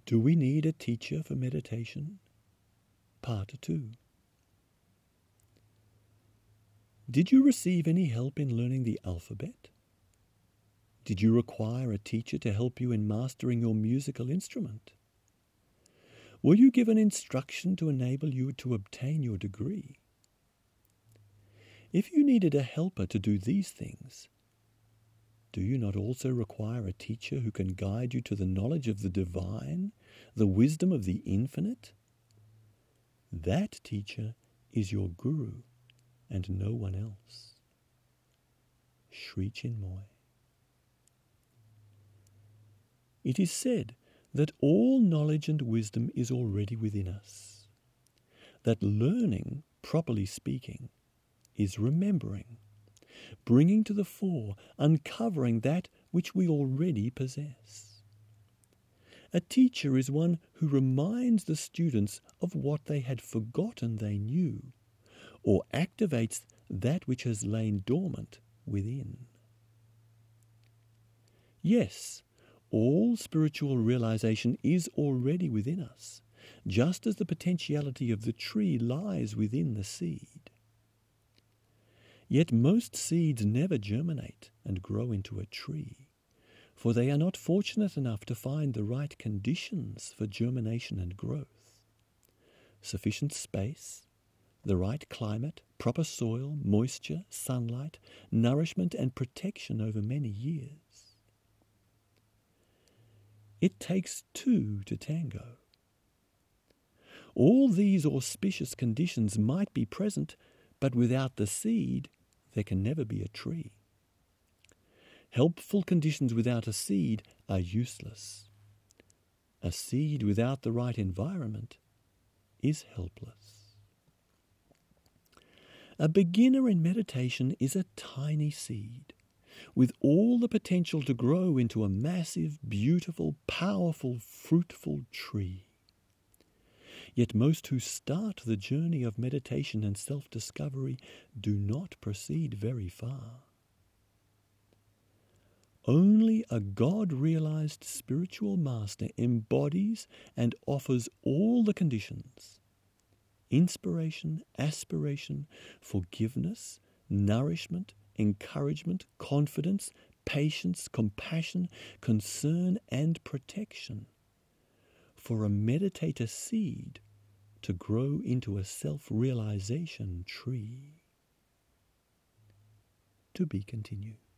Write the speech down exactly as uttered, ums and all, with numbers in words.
Do we need a teacher for meditation? Part two. Did you receive any help in learning the alphabet? Did you require a teacher to help you in mastering your musical instrument? Were you given instruction to enable you to obtain your degree? If you needed a helper to do these things, do you not also require a teacher who can guide you to the knowledge of the divine, the wisdom of the infinite? That teacher is your guru and no one else. Sri Chinmoy. It is said that all knowledge and wisdom is already within us, that learning, properly speaking, is remembering, bringing to the fore, uncovering that which we already possess. A teacher is one who reminds the students of what they had forgotten they knew, or activates that which has lain dormant within. Yes, all spiritual realization is already within us, just as the potentiality of the tree lies within the seed. Yet most seeds never germinate and grow into a tree, for they are not fortunate enough to find the right conditions for germination and growth. Sufficient space, the right climate, proper soil, moisture, sunlight, nourishment, and protection over many years. It takes two to tango. All these auspicious conditions might be present, but without the seed, there can never be a tree. Helpful conditions without a seed are useless. A seed without the right environment is helpless. A beginner in meditation is a tiny seed, with all the potential to grow into a massive, beautiful, powerful, fruitful tree. Yet most who start the journey of meditation and self-discovery do not proceed very far. Only a God-realized spiritual master embodies and offers all the conditions: inspiration, aspiration, forgiveness, nourishment, encouragement, confidence, patience, compassion, concern, and protection for a meditator seed to grow into a self-realization tree. To be continued.